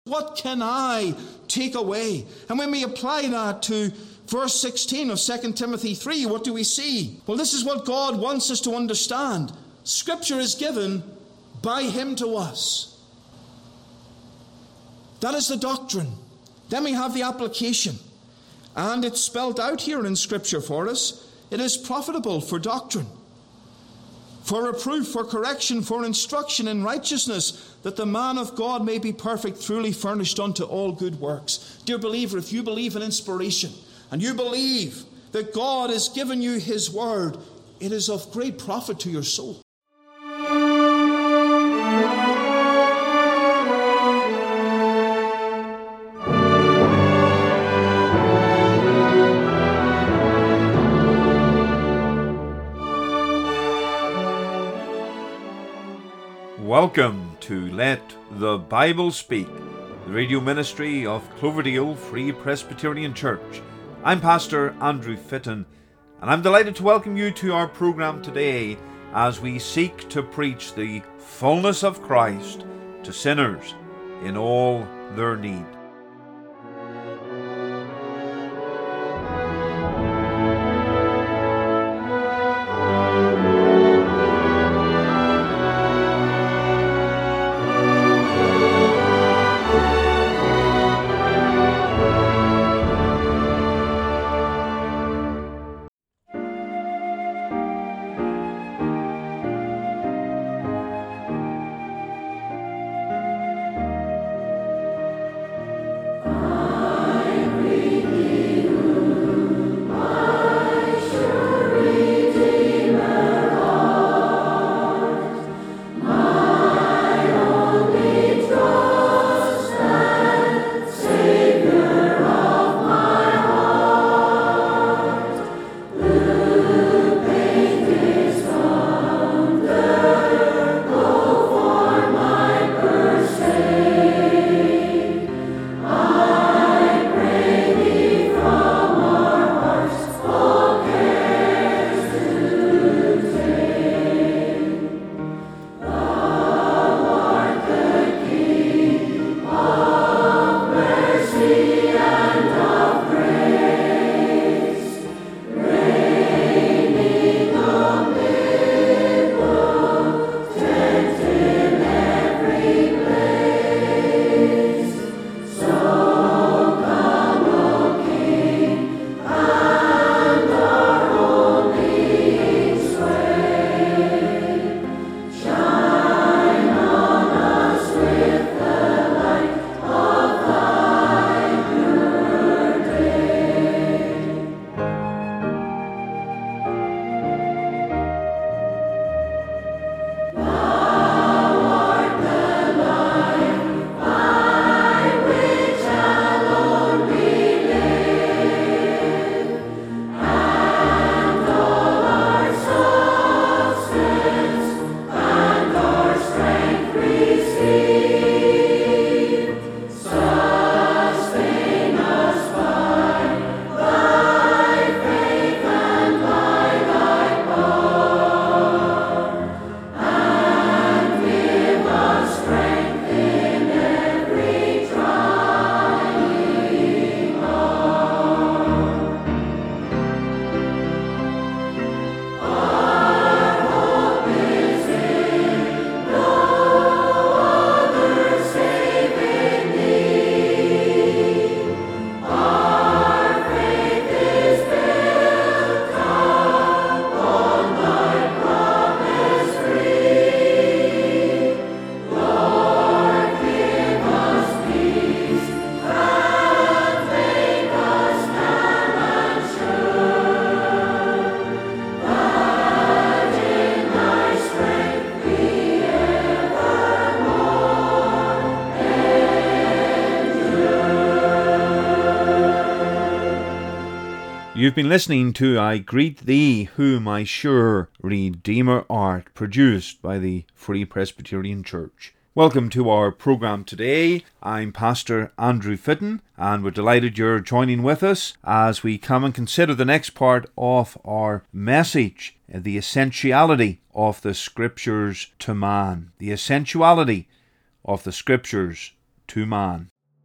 What can I take away? And when we apply that to verse 16 of 2 Timothy 3, what do we see? Well, this is what God wants us to understand. Scripture is given by Him to us. That is the doctrine. Then we have the application. And it's spelled out here in Scripture for us. It is profitable for doctrine, for reproof, for correction, for instruction in righteousness, that the man of God may be perfect, truly furnished unto all good works. Dear believer, if you believe in inspiration, and you believe that God has given you His word, it is of great profit to your soul. Welcome to Let the Bible Speak, the radio ministry of Cloverdale Free Presbyterian Church. I'm Pastor Andrew Fitton, and I'm delighted to welcome you to our program today as we seek to preach the fullness of Christ to sinners in all their need. You've been listening to I Greet Thee, Whom I Sure Redeemer Art, produced by the Free Presbyterian Church. Welcome to our program today. I'm Pastor Andrew Fitton, and we're delighted you're joining with us as we come and consider the next part of our message, the essentiality of the Scriptures to man. The essentiality of the Scriptures to man.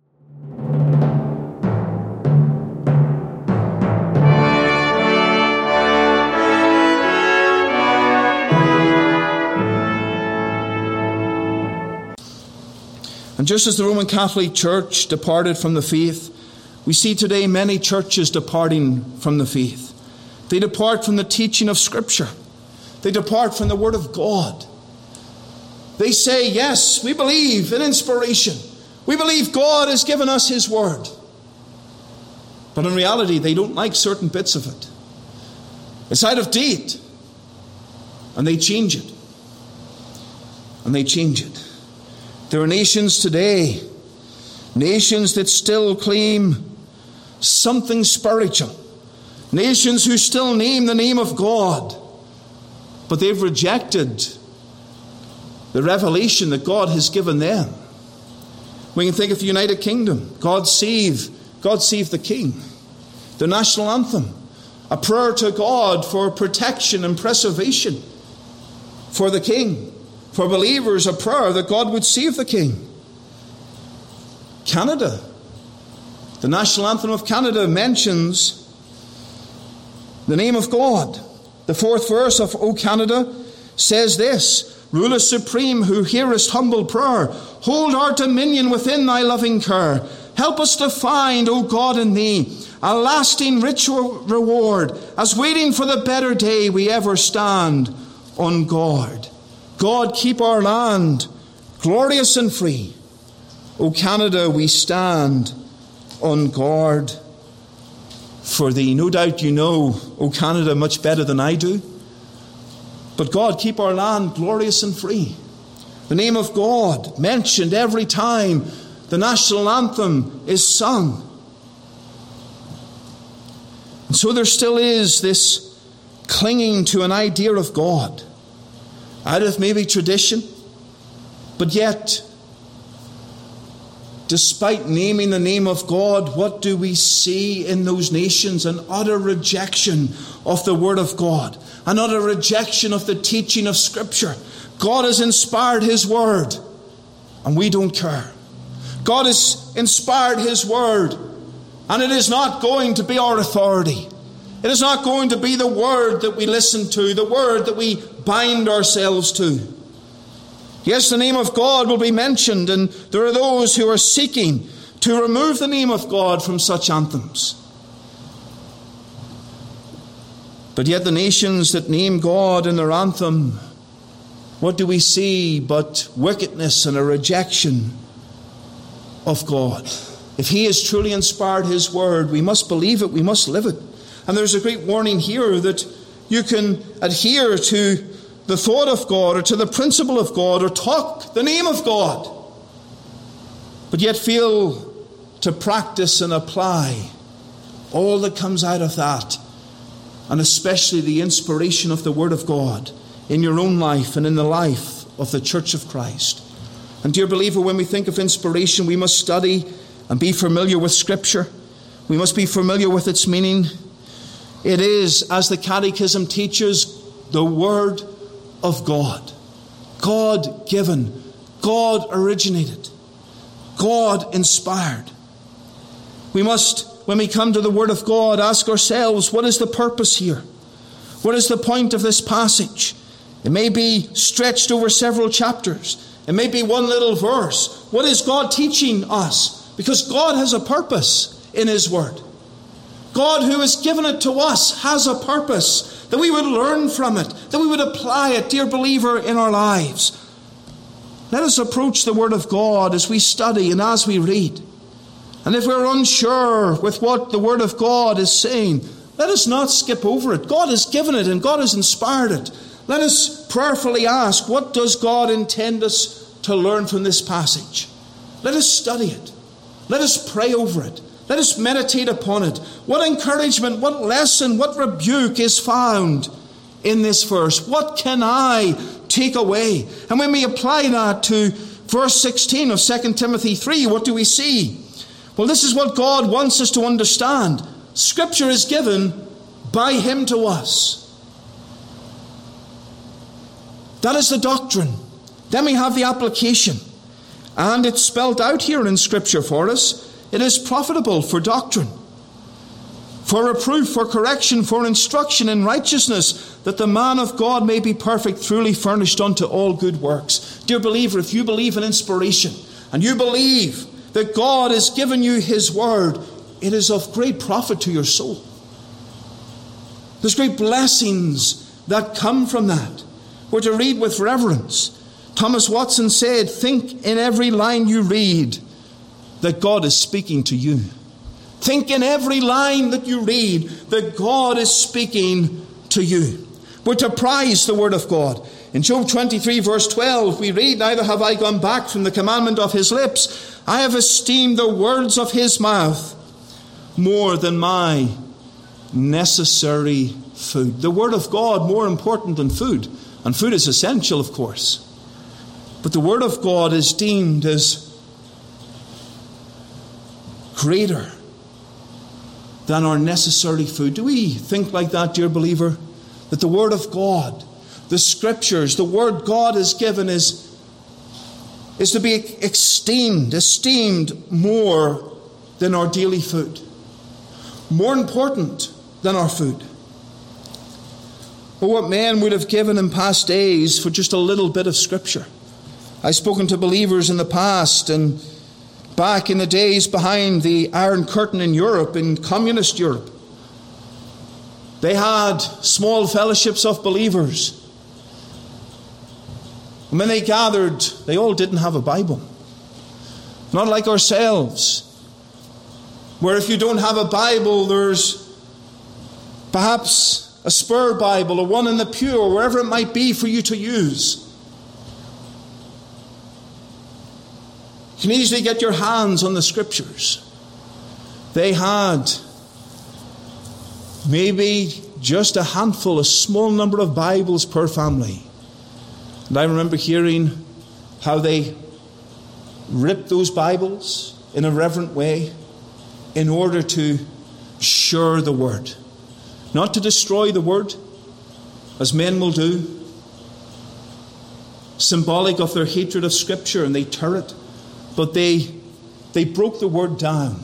And just as the Roman Catholic Church departed from the faith, we see today many churches departing from the faith. They depart from the teaching of Scripture. They depart from the Word of God. They say, yes, we believe in inspiration. We believe God has given us His Word. But in reality, they don't like certain bits of it. It's out of date. And they change it. And they change it. There are nations today, nations that still claim something spiritual, nations who still name the name of God, but they've rejected the revelation that God has given them. We can think of the United Kingdom. God save the King. The national anthem, a prayer to God for protection and preservation for the King. For believers, a prayer that God would save the King. Canada, the national anthem of Canada mentions the name of God. The fourth verse of O Canada says this: Ruler supreme, who hearest humble prayer, hold our dominion within thy loving care. Help us to find, O God, in thee a lasting rich reward, as waiting for the better day we ever stand on guard. God, keep our land glorious and free. O Canada, we stand on guard for thee. No doubt you know, O Canada, much better than I do. But God, keep our land glorious and free. The name of God mentioned every time the national anthem is sung. And so there still is this clinging to an idea of God, out of maybe tradition, but yet, despite naming the name of God, what do we see in those nations? An utter rejection of the Word of God, an utter rejection of the teaching of Scripture. God has inspired His Word, and we don't care. God has inspired His Word, and it is not going to be our authority. It is not going to be the Word that we listen to, the Word that we bind ourselves to. Yes, the name of God will be mentioned, and there are those who are seeking to remove the name of God from such anthems. But yet the nations that name God in their anthem, what do we see but wickedness and a rejection of God? If He has truly inspired His Word, we must believe it, we must live it. And there's a great warning here that you can adhere to the thought of God or to the principle of God or talk the name of God, but yet fail to practice and apply all that comes out of that, and especially the inspiration of the Word of God in your own life and in the life of the Church of Christ. And dear believer, when we think of inspiration, we must study and be familiar with Scripture. We must be familiar with its meaning. It is, as the Catechism teaches, the Word of God. God given, God originated, God inspired. We must, when we come to the Word of God, ask ourselves, what is the purpose here? What is the point of this passage? It may be stretched over several chapters. It may be one little verse. What is God teaching us? Because God has a purpose in His Word. God, who has given it to us, has a purpose, that we would learn from it, that we would apply it, dear believer, in our lives. Let us approach the Word of God as we study and as we read. And if we're unsure with what the Word of God is saying, let us not skip over it. God has given it and God has inspired it. Let us prayerfully ask, what does God intend us to learn from this passage? Let us study it. Let us pray over it. Let us meditate upon it. What encouragement, what lesson, what rebuke is found in this verse? What can I take away? And when we apply that to verse 16 of 2 Timothy 3, what do we see? Well, this is what God wants us to understand. Scripture is given by Him to us. That is the doctrine. Then we have the application. And it's spelt out here in Scripture for us. It is profitable for doctrine, for reproof, for correction, for instruction in righteousness, that the man of God may be perfect, truly furnished unto all good works. Dear believer, if you believe in inspiration, and you believe that God has given you His Word, it is of great profit to your soul. There's great blessings that come from that. We're to read with reverence. Thomas Watson said, think in every line you read that God is speaking to you. Think in every line that you read that God is speaking to you. We're to prize the Word of God. In Job 23 verse 12 we read, neither have I gone back from the commandment of His lips. I have esteemed the words of His mouth more than my necessary food. The Word of God more important than food. And food is essential, of course. But the Word of God is deemed as greater than our necessary food. Do we think like that, dear believer? That the Word of God, the Scriptures, the Word God has given is to be esteemed more than our daily food. More important than our food. But what men would have given in past days for just a little bit of Scripture. I've spoken to believers in the past, and back in the days behind the Iron Curtain in Europe, in communist Europe, they had small fellowships of believers. And when they gathered, they all didn't have a Bible. Not like ourselves, where if you don't have a Bible, there's perhaps a spare Bible, or one in the pew, or wherever it might be for you to use. You can easily get your hands on the Scriptures. They had maybe just a handful, a small number of Bibles per family. And I remember hearing how they ripped those Bibles in a reverent way in order to share the Word. Not to destroy the Word, as men will do, symbolic of their hatred of Scripture, and they tear it. But they broke the Word down.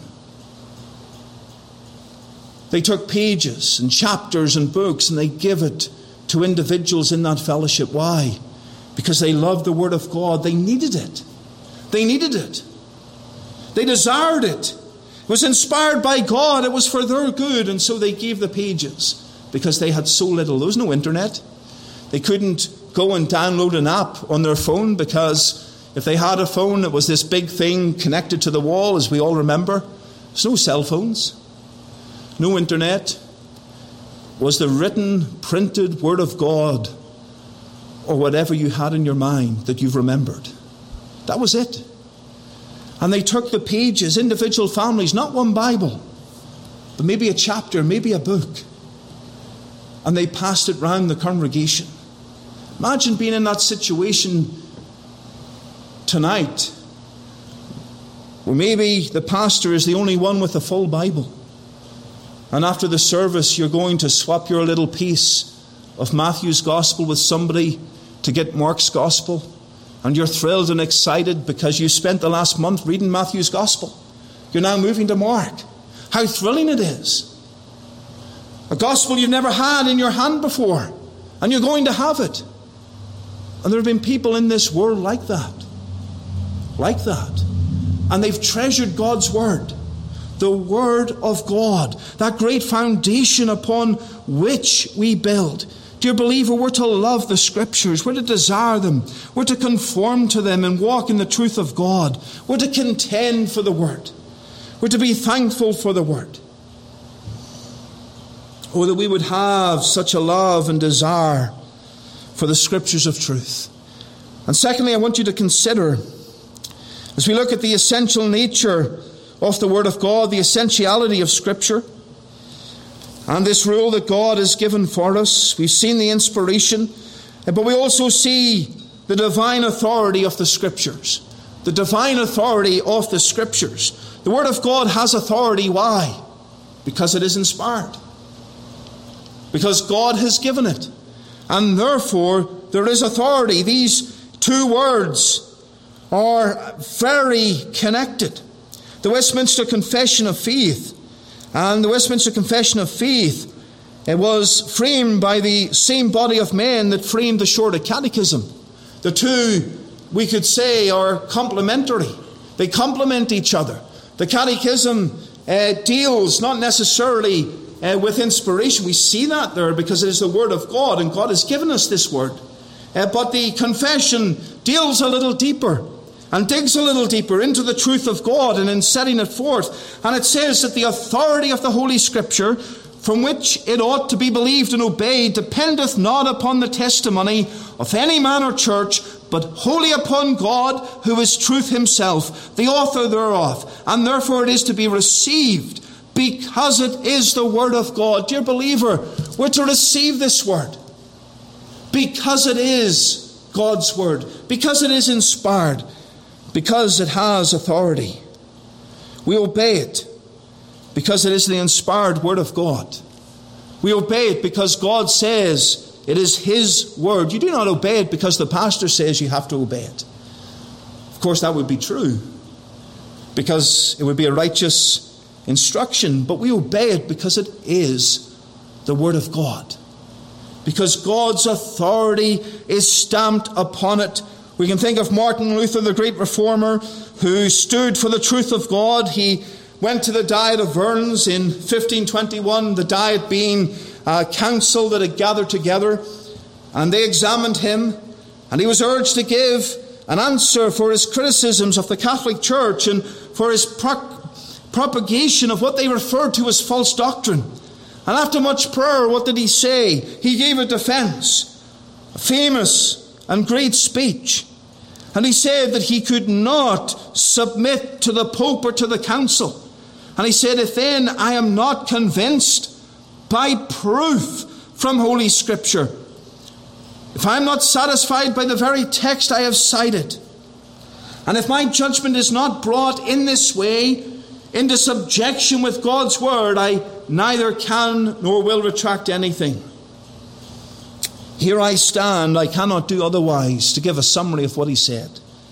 They took pages and chapters and books and they give it to individuals in that fellowship. Why? Because they loved the Word of God. They needed it. They needed it. They desired it. It was inspired by God. It was for their good. And so they gave the pages because they had so little. There was no internet. They couldn't go and download an app on their phone, because if they had a phone, it was this big thing connected to the wall, as we all remember. There's no cell phones, no internet. It was the written, printed Word of God, or whatever you had in your mind that you've remembered. That was it. And they took the pages, individual families, not one Bible, but maybe a chapter, maybe a book, and they passed it round the congregation. Imagine being in that situation tonight, where maybe the pastor is the only one with a full Bible, and after the service you're going to swap your little piece of Matthew's Gospel with somebody to get Mark's Gospel, and you're thrilled and excited because you spent the last month reading Matthew's Gospel. You're now moving to Mark. How thrilling it is. A Gospel you've never had in your hand before, and you're going to have it. And there have been people in this world like that. Like that. And they've treasured God's Word. The Word of God. That great foundation upon which we build. Dear believer, we're to love the Scriptures. We're to desire them. We're to conform to them and walk in the truth of God. We're to contend for the Word. We're to be thankful for the Word. Oh, that we would have such a love and desire for the Scriptures of truth. And secondly, I want you to consider, as we look at the essential nature of the Word of God, the essentiality of Scripture, and this rule that God has given for us. We've seen the inspiration, but we also see the divine authority of the Scriptures. The divine authority of the Scriptures. The Word of God has authority. Why? Because it is inspired. Because God has given it. And therefore, there is authority. These two words are very connected. The Westminster Confession of Faith and the Westminster Confession of Faith, it was framed by the same body of men that framed the Shorter Catechism. The two, we could say, are complementary. They complement each other. The Catechism deals not necessarily with inspiration. We see that there because it is the Word of God, and God has given us this Word. But the Confession deals a little deeper and digs a little deeper into the truth of God and in setting it forth. And it says that the authority of the Holy Scripture, from which it ought to be believed and obeyed, dependeth not upon the testimony of any man or church, but wholly upon God, who is truth himself, the author thereof. And therefore it is to be received, because it is the Word of God. Dear believer, we're to receive this Word, because it is God's Word, because it is inspired, because it has authority. We obey it because it is the inspired Word of God. We obey it because God says it is His Word. You do not obey it because the pastor says you have to obey it. Of course, that would be true, because it would be a righteous instruction. But we obey it because it is the Word of God, because God's authority is stamped upon it. We can think of Martin Luther, the great reformer, who stood for the truth of God. He went to the Diet of Worms in 1521, the Diet being a council that had gathered together, and they examined him, and he was urged to give an answer for his criticisms of the Catholic Church and for his propagation of what they referred to as false doctrine. And after much prayer, what did he say? He gave a defense, a famous and great speech. And he said that he could not submit to the Pope or to the Council. And he said, if then I am not convinced by proof from Holy Scripture, if I am not satisfied by the very text I have cited, and if my judgment is not brought in this way into subjection with God's Word, I neither can nor will retract anything. Here I stand, I cannot do otherwise, to give a summary of what he said.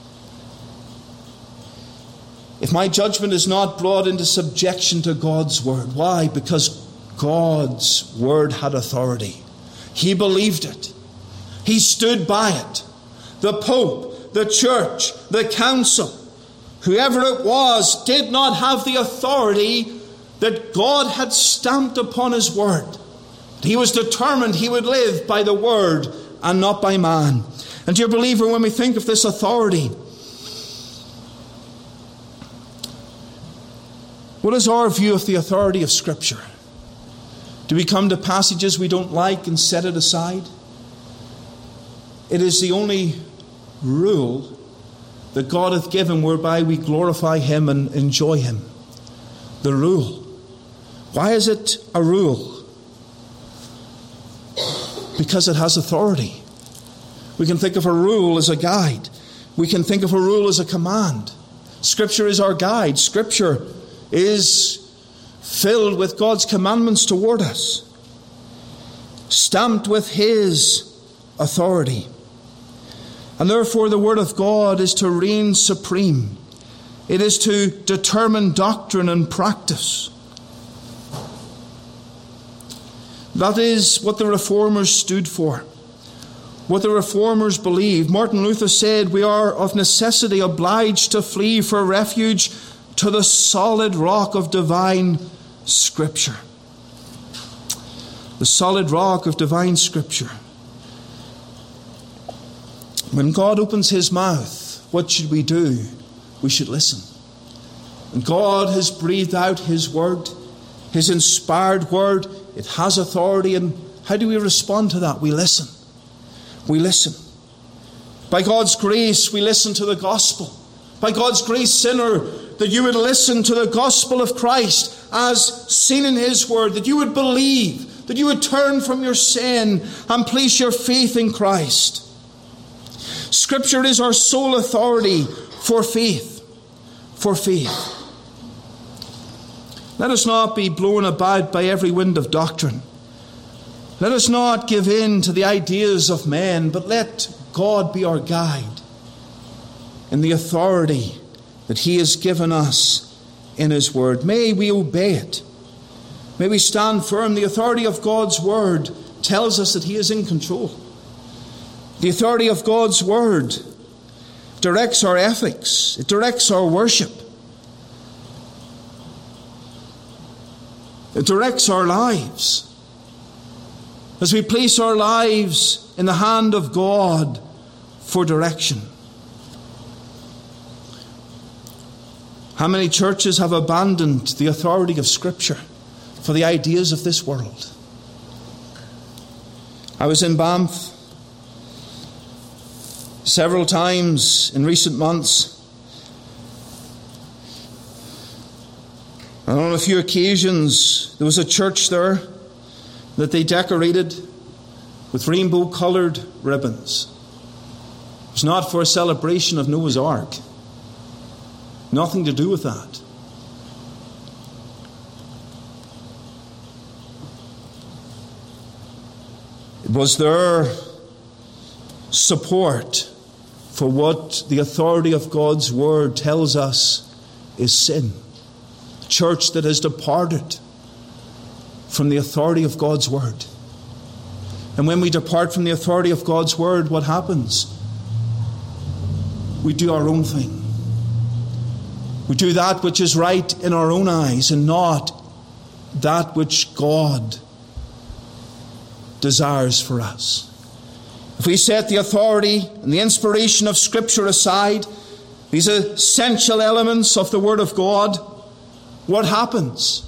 If my judgment is not brought into subjection to God's Word. Why? Because God's Word had authority. He believed it. He stood by it. The Pope, the Church, the Council, whoever it was, did not have the authority that God had stamped upon His Word. He was determined he would live by the Word and not by man. And dear believer, when we think of this authority, what is our view of the authority of Scripture? Do we come to passages we don't like and set it aside? It is the only rule that God hath given whereby we glorify Him and enjoy Him. The rule. Why is it a rule? Because it has authority. We can think of a rule as a guide. We can think of a rule as a command. Scripture is our guide. Scripture is filled with God's commandments toward us, stamped with His authority. And therefore the Word of God is to reign supreme. It is to determine doctrine and practice. That is what the Reformers stood for, what the Reformers believed. Martin Luther said, we are of necessity obliged to flee for refuge to the solid rock of divine Scripture. The solid rock of divine Scripture. When God opens His mouth, what should we do? We should listen. And God has breathed out His Word, His inspired Word. It has authority, and how do we respond to that? We listen. We listen. By God's grace, we listen to the gospel. By God's grace, sinner, that you would listen to the gospel of Christ as seen in His Word, that you would believe, that you would turn from your sin and place your faith in Christ. Scripture is our sole authority for faith. For faith. Let us not be blown about by every wind of doctrine. Let us not give in to the ideas of men, but let God be our guide. in the authority that He has given us in His Word. May we obey it. May we stand firm. The authority of God's Word tells us that He is in control. The authority of God's Word directs our ethics. It directs our worship. It directs our lives. As we place our lives in the hand of God for direction. How many churches have abandoned the authority of Scripture for the ideas of this world? I was in Banff several times in recent months. And on a few occasions, there was a church there that they decorated with rainbow-coloured ribbons. It was not for a celebration of Noah's Ark. Nothing to do with that. It was their support for what the authority of God's Word tells us is sin. A church that has departed from the authority of God's Word. And when we depart from the authority of God's Word, what happens? We do our own thing. We do that which is right in our own eyes and not that which God desires for us. If we set the authority and the inspiration of Scripture aside, these essential elements of the Word of God, what happens?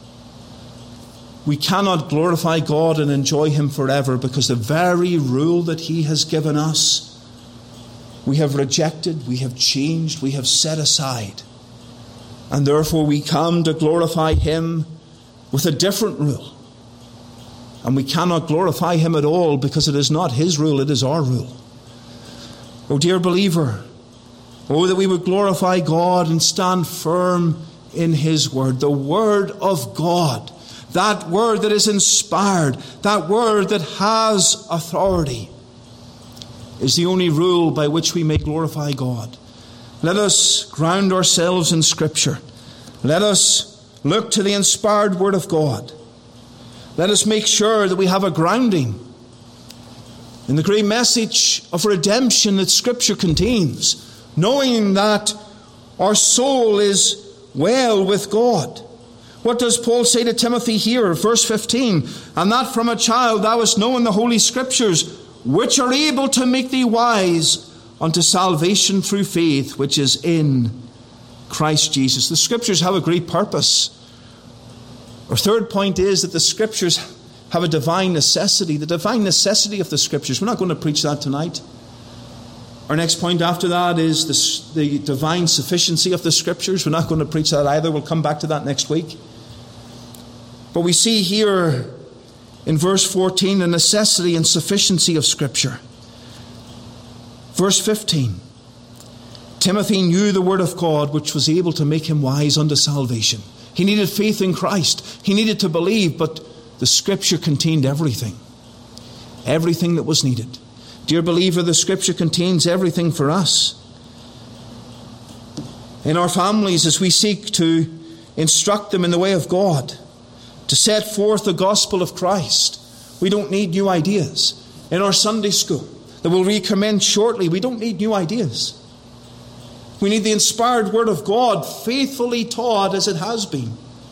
We cannot glorify God and enjoy Him forever because the very rule that He has given us, we have rejected, we have changed, we have set aside. And therefore we come to glorify Him with a different rule. And we cannot glorify Him at all because it is not His rule, it is our rule. Oh, dear believer, oh, that we would glorify God and stand firm in His Word. The Word of God, that Word that is inspired, that Word that has authority, is the only rule by which we may glorify God. Let us ground ourselves in Scripture. Let us look to the inspired Word of God. Let us make sure that we have a grounding in the great message of redemption that Scripture contains, knowing that our soul is well with God. What does Paul say to Timothy here, verse 15? And that from a child thou hast known the Holy Scriptures, which are able to make thee wise unto salvation through faith, which is in Christ Jesus. The Scriptures have a great purpose. Our third point is that the Scriptures have a divine necessity. The divine necessity of the Scriptures. We're not going to preach that tonight. Our next point after that is the divine sufficiency of the Scriptures. We're not going to preach that either. We'll come back to that next week. But we see here in verse 14 the necessity and sufficiency of Scripture. Verse 15. Timothy knew the Word of God, which was able to make him wise unto salvation. He needed faith in Christ. He needed to believe, but the Scripture contained everything. Everything that was needed. Dear believer, the Scripture contains everything for us. In our families, as we seek to instruct them in the way of God, to set forth the gospel of Christ, we don't need new ideas. In our Sunday school, that will recommence shortly, we don't need new ideas. We need the inspired Word of God, faithfully taught as it has been.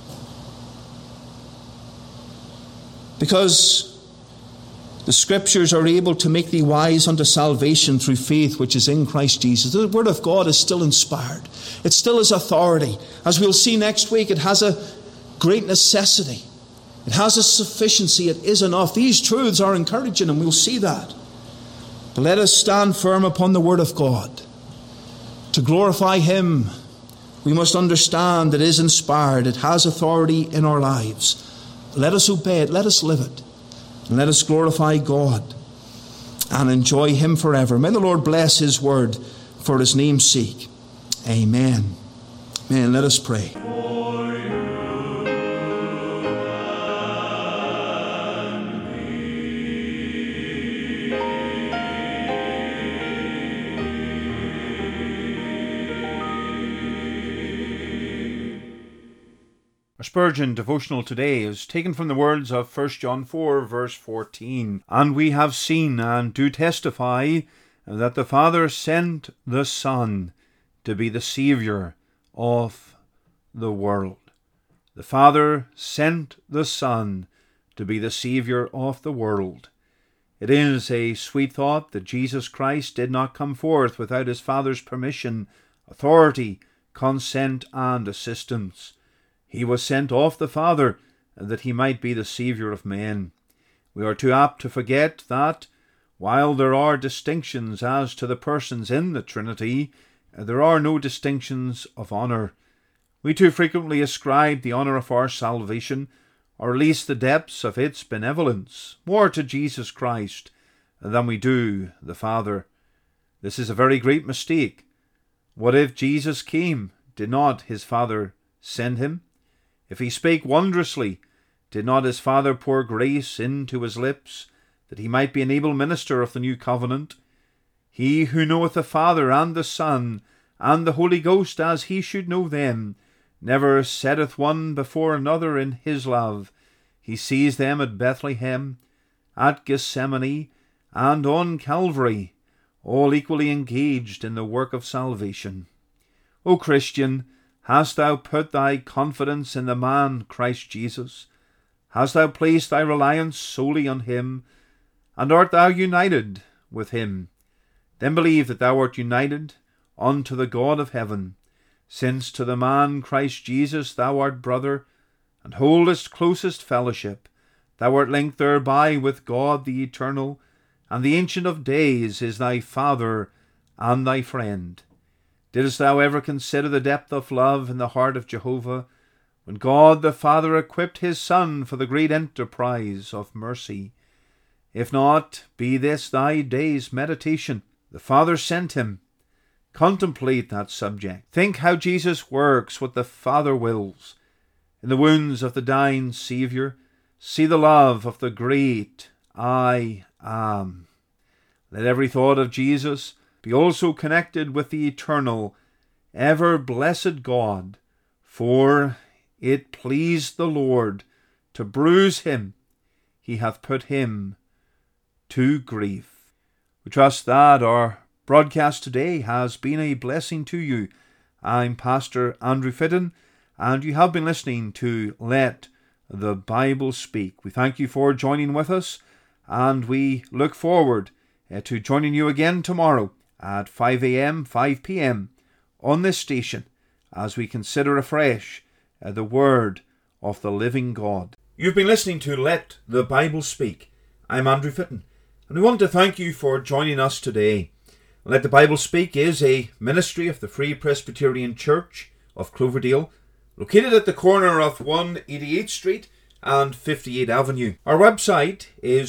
Because the Scriptures are able to make thee wise unto salvation through faith which is in Christ Jesus. The Word of God is still inspired. It still has authority. As we'll see next week, it has a great necessity. It has a sufficiency. It is enough. These truths are encouraging, and we'll see that. But let us stand firm upon the Word of God. To glorify Him, we must understand that it is inspired. It has authority in our lives. Let us obey it. Let us live it. And let us glorify God and enjoy Him forever. May the Lord bless His Word for His name's sake. Amen. Amen. Let us pray. Spurgeon devotional today is taken from the words of 1 John 4 verse 14. And we have seen and do testify that the Father sent the Son to be the Saviour of the world. The Father sent the Son to be the Saviour of the world. It is a sweet thought that Jesus Christ did not come forth without his Father's permission, authority, consent, and assistance. He was sent of the Father that he might be the Saviour of men. We are too apt to forget that, while there are distinctions as to the persons in the Trinity, there are no distinctions of honour. We too frequently ascribe the honour of our salvation, or at least the depths of its benevolence, more to Jesus Christ than we do the Father. This is a very great mistake. What if Jesus came? Did not his Father send him? If he spake wondrously, did not his Father pour grace into his lips, that he might be an able minister of the new covenant? He who knoweth the Father and the Son and the Holy Ghost as he should know them, never setteth one before another in his love. He sees them at Bethlehem, at Gethsemane, and on Calvary, all equally engaged in the work of salvation. O Christian, hast thou put thy confidence in the man Christ Jesus? Hast thou placed thy reliance solely on him? And art thou united with him? Then believe that thou art united unto the God of heaven, since to the man Christ Jesus thou art brother, and holdest closest fellowship. Thou art linked thereby with God the Eternal, and the Ancient of Days is thy Father and thy friend. Didst thou ever consider the depth of love in the heart of Jehovah, when God the Father equipped his Son for the great enterprise of mercy? If not, be this thy day's meditation. The Father sent him. Contemplate that subject. Think how Jesus works what the Father wills. In the wounds of the dying Saviour, see the love of the great I Am. Let every thought of Jesus be also connected with the eternal, ever-blessed God, for it pleased the Lord to bruise him. He hath put him to grief. We trust that our broadcast today has been a blessing to you. I'm Pastor Andrew Fitton, and you have been listening to Let the Bible Speak. We thank you for joining with us, and we look forward to joining you again tomorrow at 5 a.m., 5 p.m. on this station as we consider afresh the Word of the living God. You've been listening to Let the Bible Speak. I'm Andrew Fitton, and we want to thank you for joining us today. Let the Bible Speak is a ministry of the Free Presbyterian Church of Cloverdale, located at the corner of 188th Street and 58th Avenue. Our website is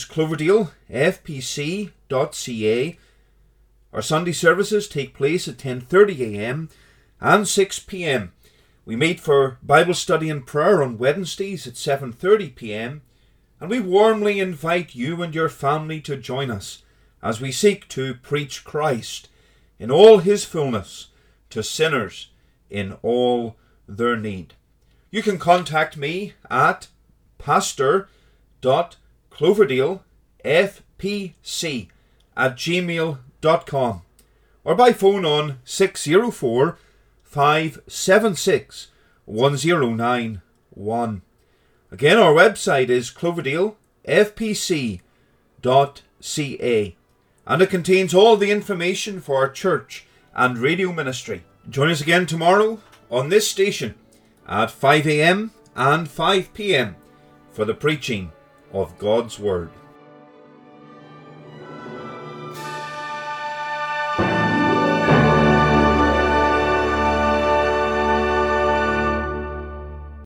cloverdalefpc.ca. Our Sunday services take place at 10:30 a.m. and 6 p.m. We meet for Bible study and prayer on Wednesdays at 7:30 p.m. and we warmly invite you and your family to join us as we seek to preach Christ in all his fullness to sinners in all their need. You can contact me at pastor.cloverdalefpc@gmail.com or by phone on 604-576-1091. Again, our website is cloverdalefpc.ca, and it contains all the information for our church and radio ministry. Join us again tomorrow on this station at 5 a.m. and 5 p.m. for the preaching of God's Word.